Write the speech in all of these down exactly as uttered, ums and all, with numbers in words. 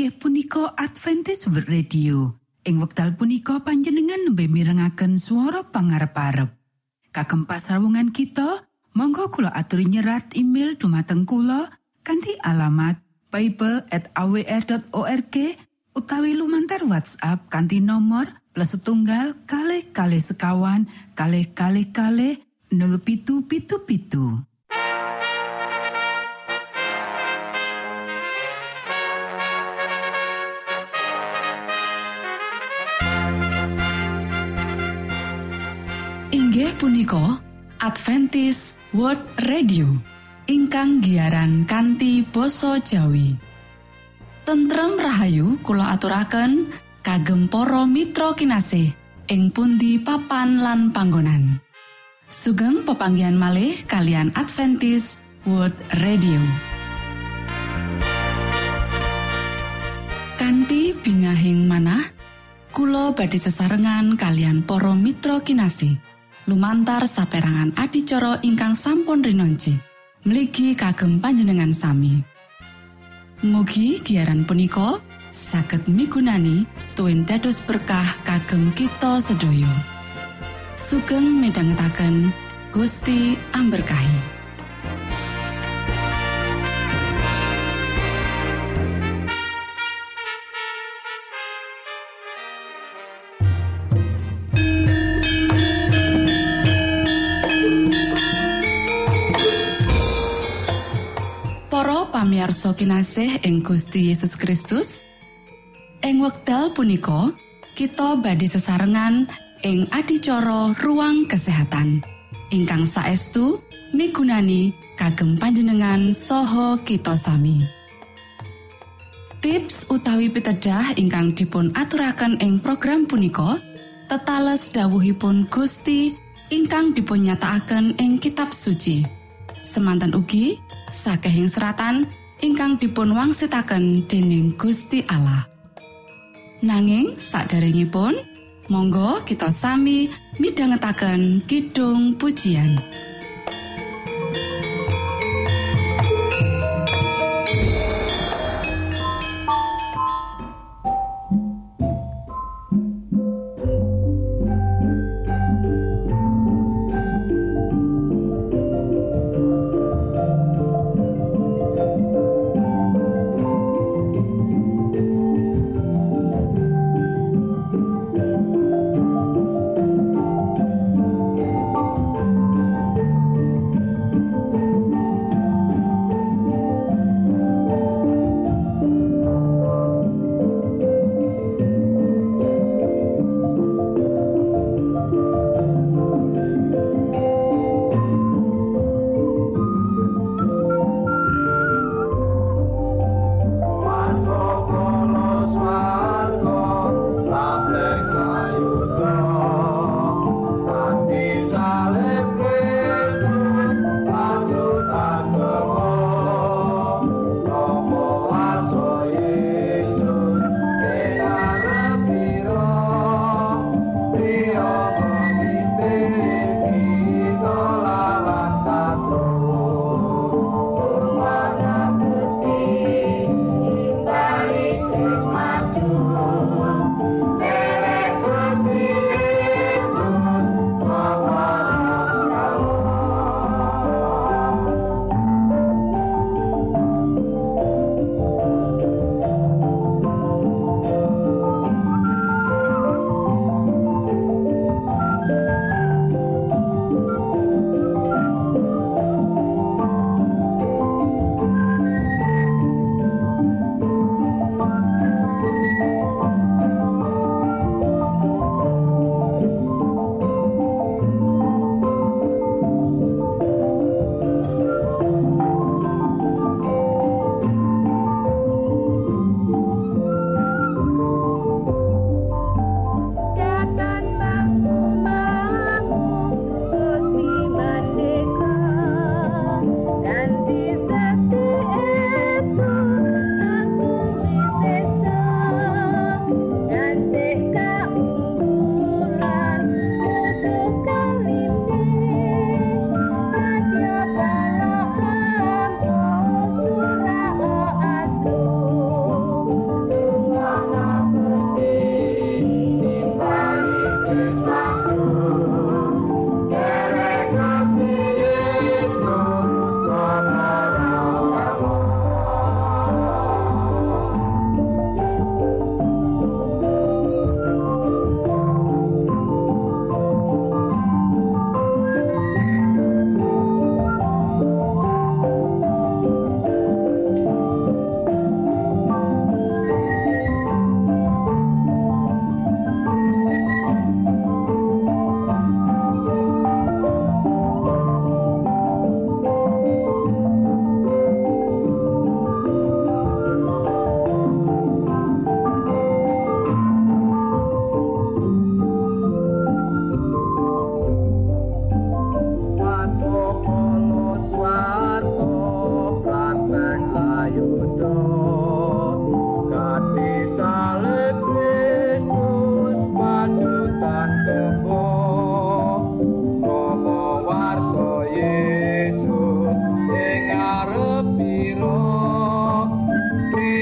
inggih punika Adventist World Radio. Ing wekdal punika panjenengan nembe mirengaken swara pangarep-arep. Kagem pasrawungan kita, monggo kula aturi nyerat email dumateng kula kanthi alamat bible at a w r dot org utawi lumantar WhatsApp kanthi nomor plus setunggal kalih kalih sekawan kalih kalih kalih nol pitu pitu pitu. Inggih punika Adventist World Radio ingkang giaran kanthi basa Jawi. Tentrem rahayu kula aturaken kagem para mitra kinasih ing pundi papan lan panggonan. Sugeng pepanggihan malih kalian Adventist World Radio. Kanthi bingahing manah kula badhe sesarengan kalian para mitra kinasih lumantar saperangan adicara ingkang sampun rinonci mligi kagem panjenengan sami. Mugi giaran punika saged migunani tuwin dados berkah kagem kita sedaya. Sugeng midhangetaken Gusti amberkahi. Pamirsa kinasih ing Gusti Yesus Kristus, ing wekdal punika kita badhe sesarengan ing adicara ruang kesehatan ingkang saestu migunani kagem panjenengan saha kita sami. Tips utawi pitedah ingkang dipun aturaken ing program punika tetales dawuhipun Gusti ingkang dipun nyatakaken ing kitab suci. Semanten ugi sakehing seratan ingkang dipun wangsitaken dening Gusti Allah. Nanging saderengipun, monggo kita sami midhangetaken kidung pujian.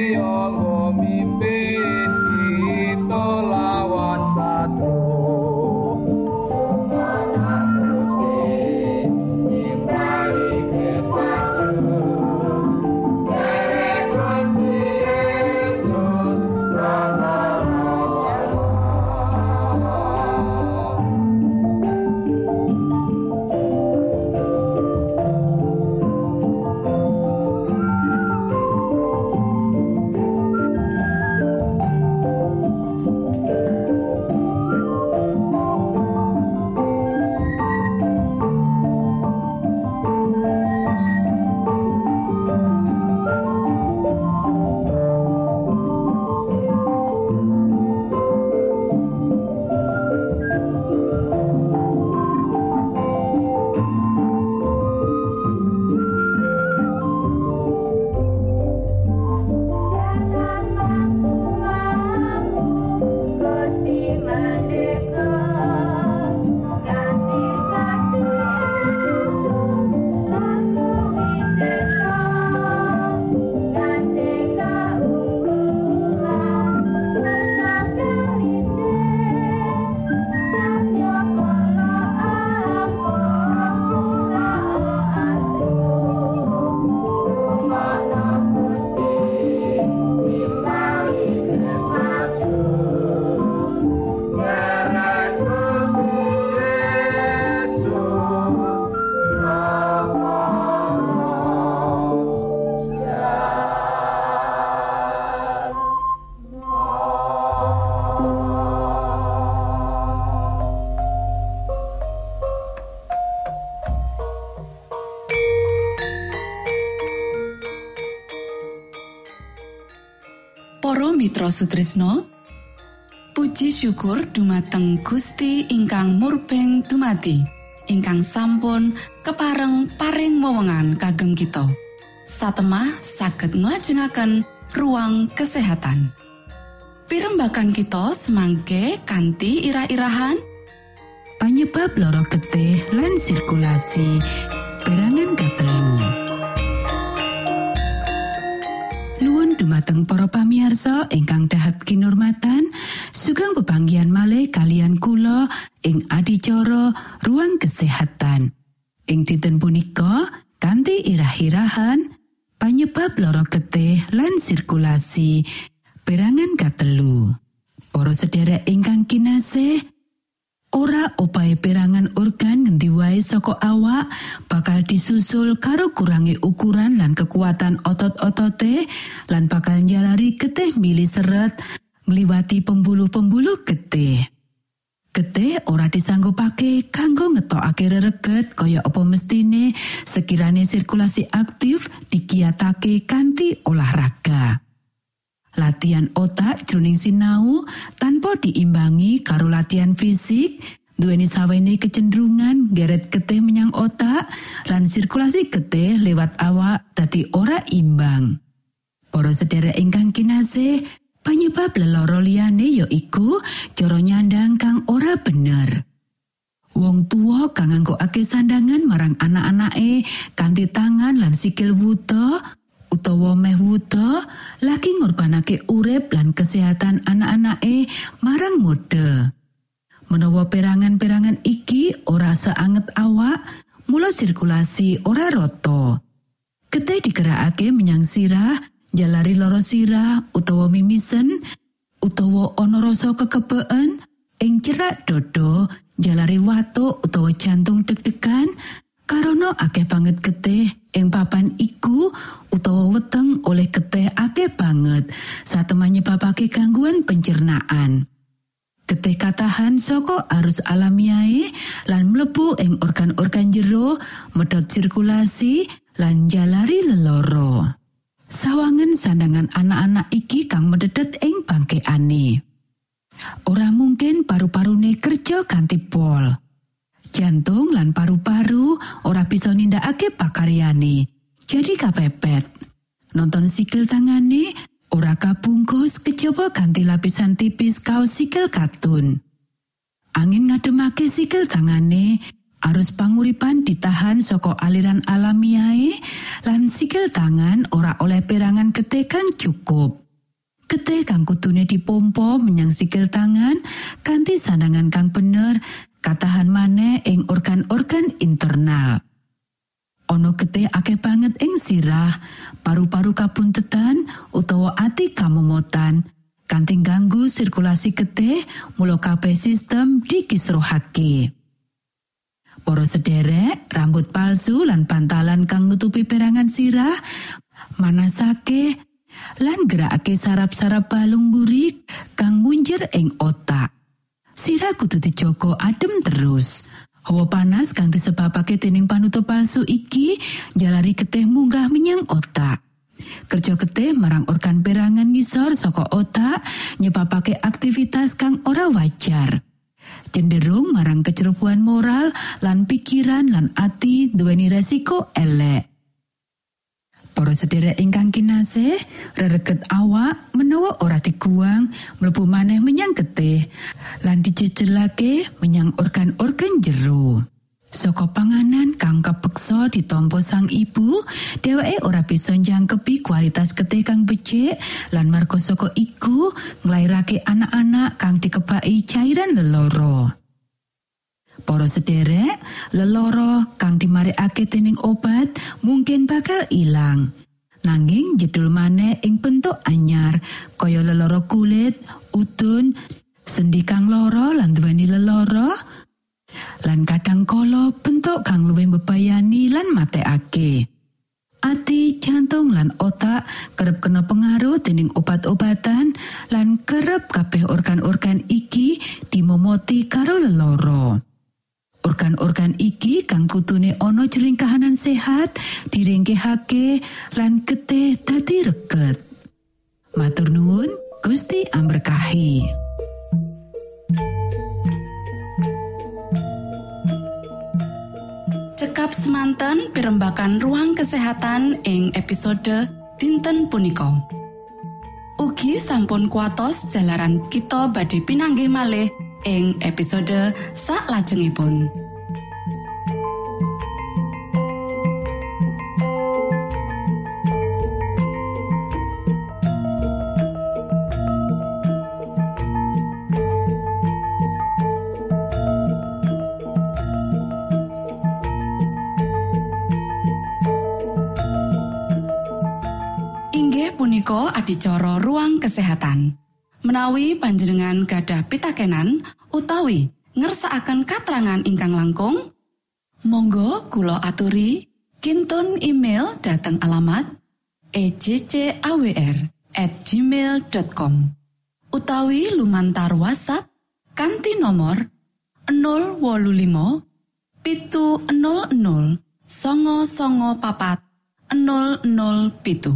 Anggo mimpin kita lawan satru. Para mitra sutresna, puji syukur dumateng Gusti ingkang murbeng dumati, ingkang sampun kepareng paring wewengan kagem kita. Satemah saged nglajengaken ruang kesehatan. Pirembagan kita semangke kanthi irah-irahan panyebab lara getih lan sirkulasi perangan katelu. Nuwun dumateng para pamirsa ingkang dahat kinurmatan, sugeng pepanggihan malih kalian kula ing adicara ruang kesehatan. Ing dinten punika kanthi irah-irahan panyebab lara getih lan sirkulasi perangan katelu. Para sedherek ingkang kinasih, ora opahe perangan organ ngendi wae saka awak bakal disusul karo kurangi ukuran lan kekuatan otot-otote lan bakal njalari getih mili seret ngliwati pembuluh-pembuluh getih. Getih ora disanggupake kanggo ngetokake rereget kaya apa mestine sekirane sirkulasi aktif dikiyatake kanthi olahraga. Latihan otak jroning sinau tanpa diimbangi karo latihan fisik duweni sawene kecenderungan geret getih menyang otak lan sirkulasi getih lewat awak dadi ora imbang. Para sedherek ingkang kinasih, panyebab lelara liyane yaiku cara nyandang kang ora bener. Wong tuwa kang nganggokake sandangan marang anak-anake kanthi tangan lan sikil wuda utawa meh wuda lagi ngorbanake urip lan kesehatan anak-anake marang mode. Menawa perangan-perangan iki ora seanget awak, mula sirkulasi ora rata. Getih digerakake menyang sirah, njalari lara sirah utawa mimisen, utawa ana rasa kekebeken ing cerak dada, njalari watuk utawa jantung deg-degan, karana akeh banget getih ing papan iku utawa weteng oleh getih akeh banget satemah nyebabake gangguan pencernaan. Getih katahan saka arus alamiahe lan mlebu ing organ-organ jero, medhot sirkulasi lan njalari lelara. Sawangen sandangan anak-anak iki kang medhedhet ing bangkeane. Ora mungkin paru-parune kerja kanthi pol. Jantung lan paru-paru ora bisa nindakake pakaryane, jadi kapepet. Nonton sikil tangane ora kabungkus kejaba ganti lapisan tipis kaos sikil katun. Angin ngademake sikil tangane Arus panguripan ditahan saka aliran alamiahe lan sikil tangan ora oleh perangan getih kang cukup. Getih kang kudune dipompa menyang sikil tangan kanthi sandangan kang bener katahan maneh ing organ-organ internal. Ana getih akeh banget ing sirah, paru-paru kabuntetan utawa ati kamomotan kanthi ganggu sirkulasi getih mula kabeh sistem dikisruhake. Para sederek, rambut palsu lan bantalan kang nutupi perangan sirah, manasake lan gerakake saraf-saraf balung burik kang munjer ing otak. Sirah kudu dijaga adem terus. Hawa panas kang disebabake dening panutup palsu iki njalari getih munggah menyang otak. Kerja getih marang organ perangan ngisor saka otak nyebabake aktivitas kang ora wajar. Cenderung marang kecerobohan moral lan pikiran lan ati duweni resiko elek. Para sederek ingkang kinasih, rereget awak menawa ora diguang mlebu maneh menyang getih lan dijejelake menyang organ-organ jero. Saka panganan kang kapeksa ditampa sang ibu, dheweke ora bisa njangkepi kualitas getih kang becik lan marga saka iku nglairake anak-anak kang dikebaki cairan lelara. Para sederek, lelara kang dimarekake dening obat mungkin bakal ilang. Nanging jedul maneh ing bentuk anyar kaya lelara kulit, udun, sendi kang lara lan duweni lelara, lan kadang kala bentuk kang luwih mbebayani lan matekake. Ati, jantung lan otak kerep kena pengaruh dening obat-obatan lan kerep kabeh organ-organ iki dimomoti karo lelara. Organ-organ iki kang kudune ana jroning kahanan sehat diringkehake lan getih dadi reget. Matur nuwun, Gusti amberkahi. Cekap semanten pimbakan ruang kesehatan ing episode dinten punika. Ugi sampun kuatos jalaran kita badhe pinanggih malih ing episode saklajengipun. Inggih punika adicara ruang kesehatan. Menawi panjenengan gadah pitakenan utawi ngersakaken katrangan ingkang langkung, monggo kula aturi kinton email dhateng alamat e j c a w r at gmail dot com utawi lumantar WhatsApp kanthi nomor nol wolu limo pitu nol nol songo songo papat nol nol pitu.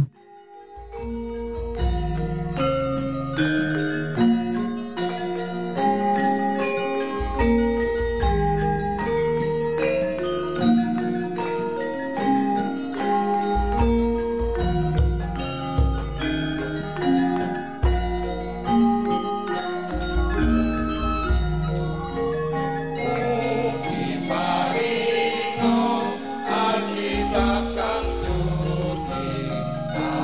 Alkitab kang suci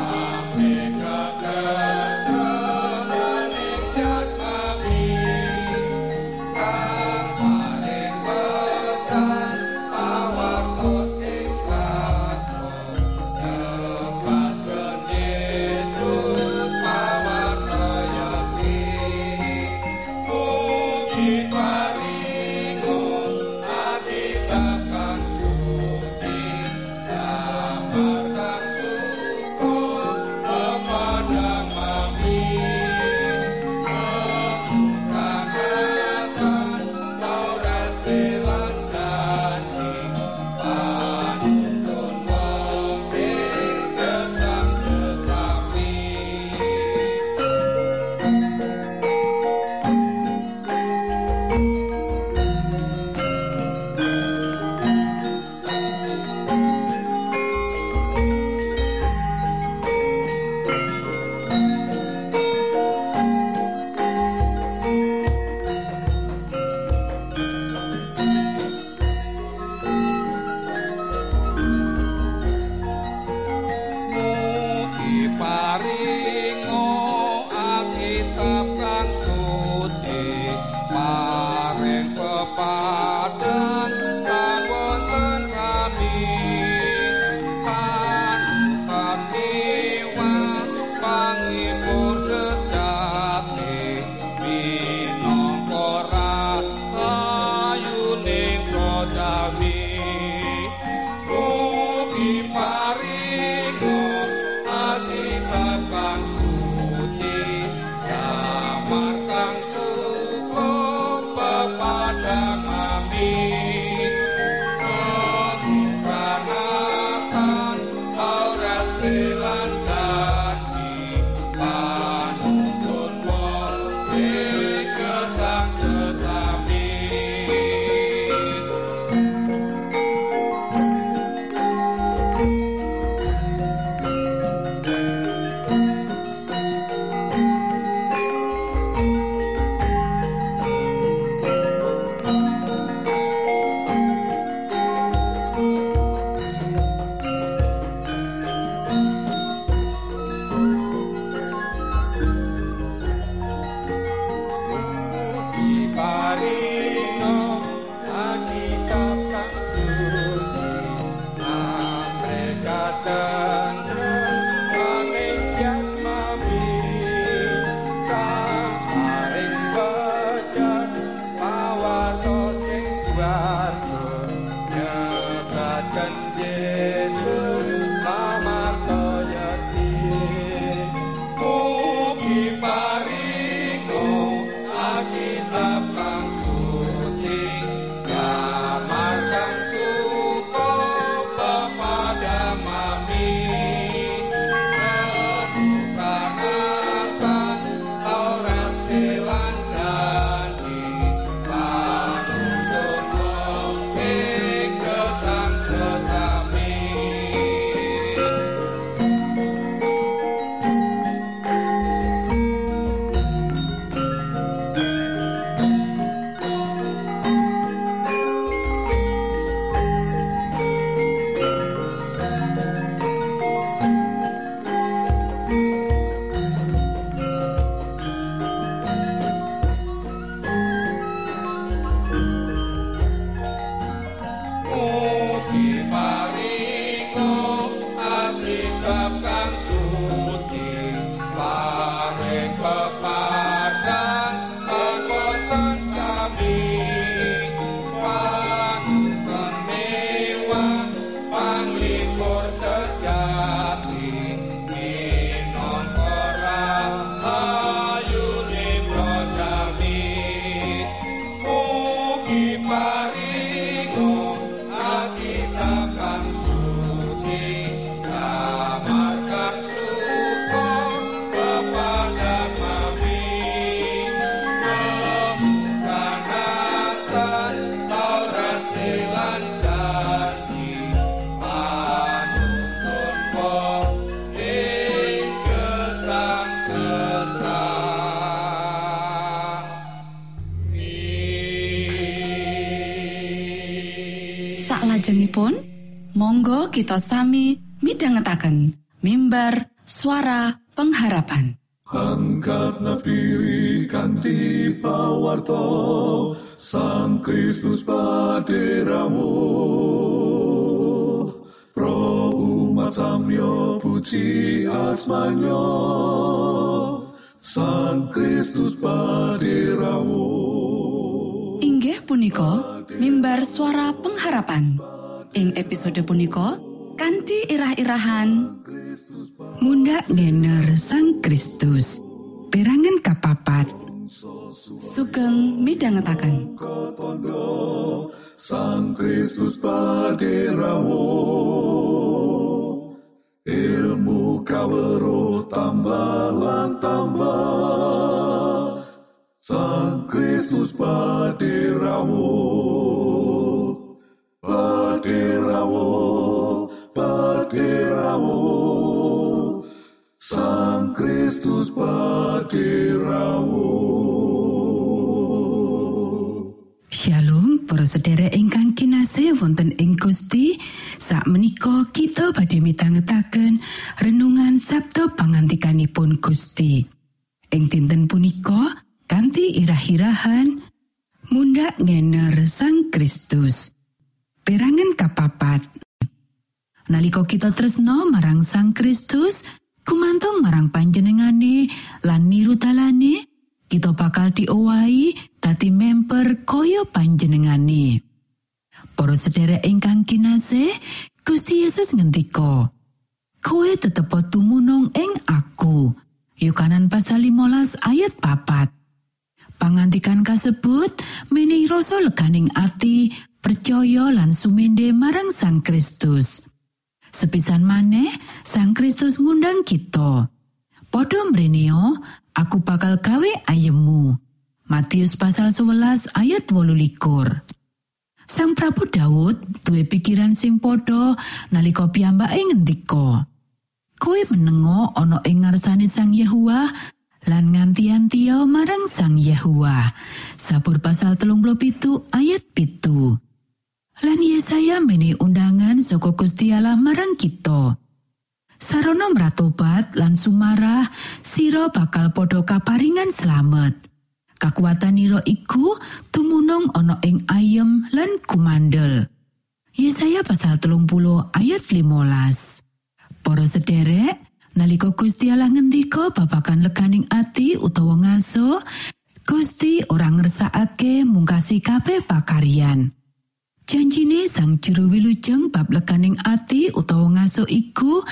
Saklajengipun monggo kita sami midhangetaken mimbar suara pengharapan. Angkatna piri kanthi pawarta Sang Kristus paderamu. Pro umat samyo puji asmanyo Sang Kristus paderamu. Inggih punika mimbar suara pengharapan. Ing episode punika kanthi irah-irahan Mundhak ngener Sang Kristus. Perangan kapapat. Sugeng midhangetaken. Sang Kristus paderamu. Ilmu kawero tambah lan tambah. Sang Kristus paderamu. Paderamu, paderamu. Sang Kristus paderamu. Shalom para sedherek ingkang kinasih wonten ing Gusti. Sakmenika kita badhe mitangetaken renungan Sabda pangantikanipun Gusti. Ing dinten punika kanthi irah-irahan Mundhak ngener Sang Kristus. Perangan kapapat. Nalika kita tresna marang Sang Kristus, gumantung marang panjenengane lan niru dalane, kita bakal diowahi dadi member kaya panjenengane. Para sedherek ingkang kinasih, Gusti Yesus ngendika, "Kowe tetep tumunung ing Aku." Yohanes pasal limolas ayat papat. Pangantikan kasebut menehi rasa leganing ati, percaya lan sumende marang Sang Kristus. Sepisan maneh, Sang Kristus ngundang kita. Padha mreneo, aku bakal gawe ayemmu. Matius pasal sewelas ayat wolu likur. Sang Prabu Daud duwe pikiran sing padha nalika piyambake ngendika, "Kowe menengo ana ing ngarsane Sang Yehuwa lan nganti-antiya marang Sang Yehuwa." Sabur pasal telung puluh pitu ayat pitu. Lan Yesaya menehi undangan saka Gusti Allah marang kita. Sarana mratobat lan sumarah, sira bakal padha kaparingan slamet. Kakuatan ira iku tumunung ana ing ayem lan kumandel. Yesaya pasal telung puluh ayat limolas. Para sederek, nalika Gusti Allah ngendika babagan leganing ati utawa ngaso, Gusti ora ngersakake mungkasi kabeh pakaryan. Janjine Sang Juru Wilujeng bab leganing ati utawa ngaso iku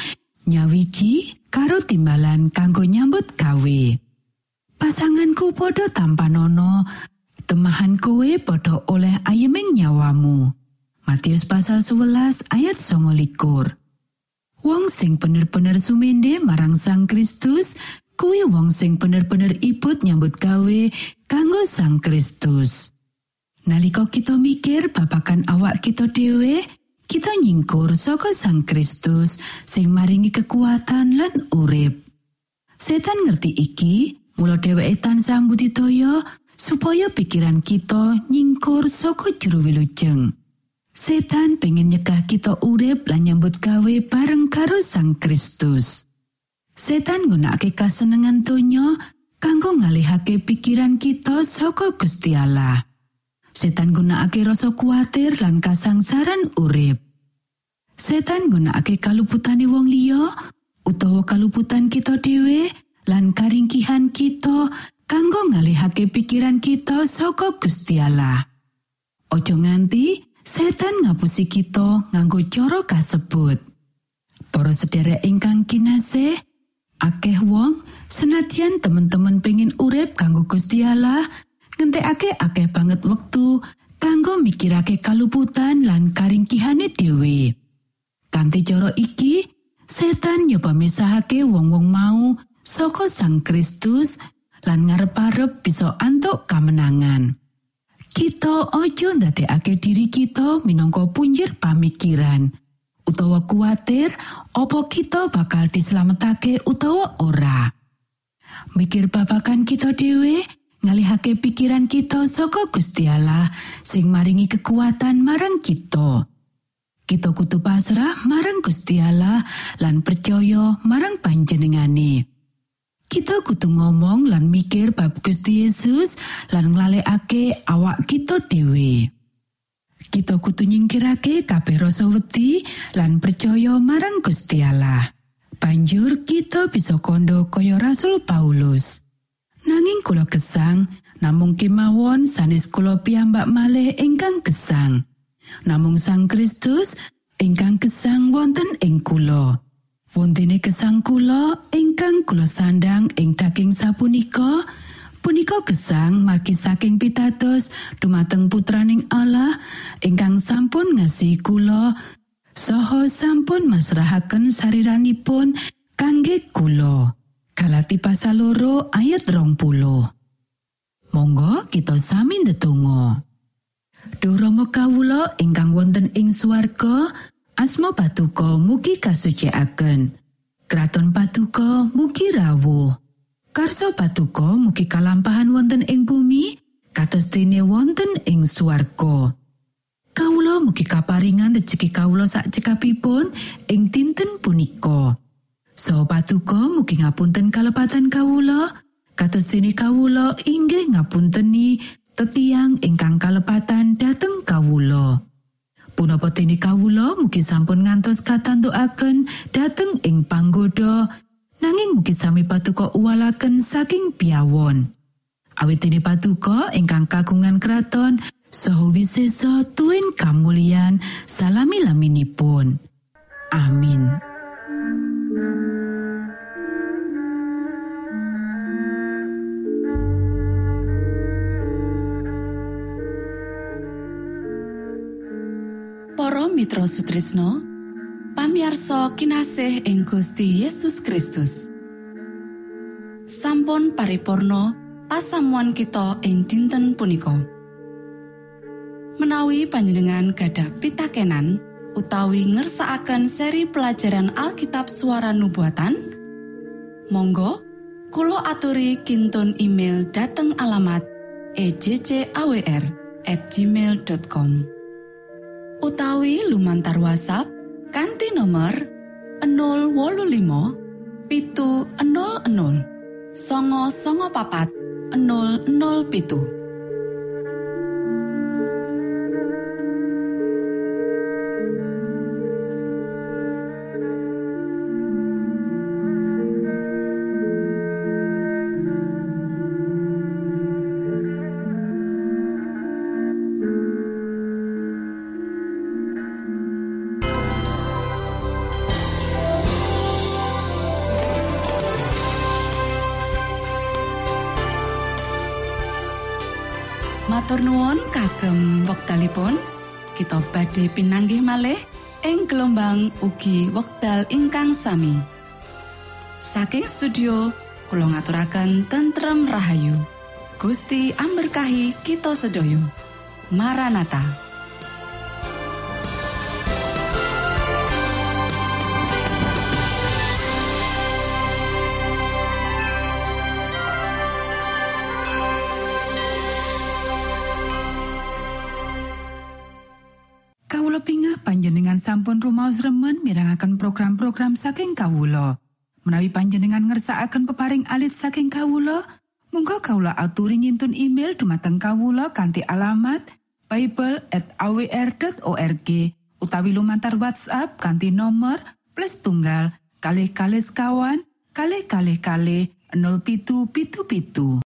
nyawiji karo timbalan kanggo nyambut gawe. Pasanganku padha tampanono, temahan kowe padha oleh ayeming nyawamu. Matius pasal sewelas ayat songo likur. Wong sing bener-bener sumende marang Sang Kristus, kuwi wong sing bener-bener ibut nyambut gawe kanggo Sang Kristus. Nalika kita mikir babagan awak kita dhewe, kita nyingkur saka Sang Kristus sing maringi kekuatan lan urip. Setan ngerti iki, mula dheweke tansah mbudidaya supaya pikiran kita nyingkur saka Juru Wilujeng. Setan pengen nyegah kita urip lan nyambut gawe bareng karo Sang Kristus. Setan nggunakake kasenengan donya kanggo ngalihake pikiran kita saka Gusti Allah. Setan gunakake rasa kuatir lan kasangsaran urip. Setan gunakake kaluputane wong liya utawa kaluputan kita dhewe lan karingkihan kita kanggo ngalihake pikiran kita saka Gusti Allah. Ojo nganti setan ngapusi kita nganggo cara kasebut. Para sedherek ingkang kinasih, akeh wong senadyan temen-temen pengin urip kanggo Gusti Allah, ngentekake akeh banget wektu kanggo mikirake kaluputan lan karingkihane dhewe. Kanthi cara iki, setan nyoba misahake wong-wong mau saka Sang Kristus lan ngarep-arep bisa antuk kamenangan. Kita ojo ndadekake diri kita minangka punjer pamikiran utawa kuwatir apa kita bakal dislametake utawa ora. Mikir babagan kita dhewe, ngalihake pikiran kita saka Gusti Allah sing maringi kekuatan marang kita. Kita kudu pasrah marang Gusti Allah lan percaya marang panjenengane. Kita kudu ngomong lan mikir bab Gusti Yesus lan nglalekake awak kita dhewe. Kita kudu nyingkirake kabeh rasa wedi lan percaya marang Gusti Allah. Banjur kita bisa kondo kaya Rasul Paulus. Nanging kula gesang, namung kemawon sanes kula piyambak malih ingkang gesang. Namung Sang Kristus ingkang gesang wonten ing kula. Wontene gesang kula ingkang kula sandang ing daging sapunika, punika gesang margi saking pitados dumateng putraning Allah ingkang sampun ngasihi kula saha sampun masrahaken sariranipun kangge kula. Galati pasal loro ayat rong puluh. Monggo kita sami ndedonga. Duh Rama kawula ingkang wonten ing swarga, asma Patuko mugi kasucikaken. Kraton Patuko mugi rawuh. Karsa Patuko mugi kalampahan wonten ing bumi, kados dene wonten ing swarga. Kawula mugi kaparingan rejeki kawula sak cekapipun ing dinten punika. So Patuko mugi ngapunten kalepatan kawula, kados dene kawula inggih ngapunteni tetiang ingkang kalepatan dhateng kawula. Punapa dene kawula mugi sampun ngantos katantukaken dhateng ing panggoda, nanging mugi sami Patuko uwalaken saking piyawon. Awit dene Patuko ingkang kagungan kraton saha wisesa tuwin kamulyan salami-laminipun. Amin. Para mitra sutrisno, pamiarsa kinasih ing Gusti Yesus Kristus. Sampun paripurna pasamuan kita ing dinten punika. Menawi panjenengan gadah pitakenan utawi ngersakaken seri pelajaran Alkitab Suara Nubuatan, monggo kula aturi kintun email dhateng alamat e j c a w r at gmail dot com. Utawi lumantar WhatsApp kanthi nomor nol wolu limo pitu nol nol songo songo papat nol nol pitu. Matur nuwun kagem wektalipun kita badhe pinanggih malih ing gelombang ugi wekdal ingkang sami. Saking studio kula ngaturaken tentrem rahayu. Gusti amberkahi kita sedaya. Maranatha. Panjenengan sampun rumaos remen mirengaken program-program saking kawula. Menawi panjenengan ngersakaken peparing alit saking kawula, monggo kawula aturi ngintun email dumateng kawula kanthi alamat bible at a w r dot org utawi lumantar WhatsApp kanthi nomor plus tunggal kalih kalih sekawan kalih kalih kalih nol pitu pitu pitu.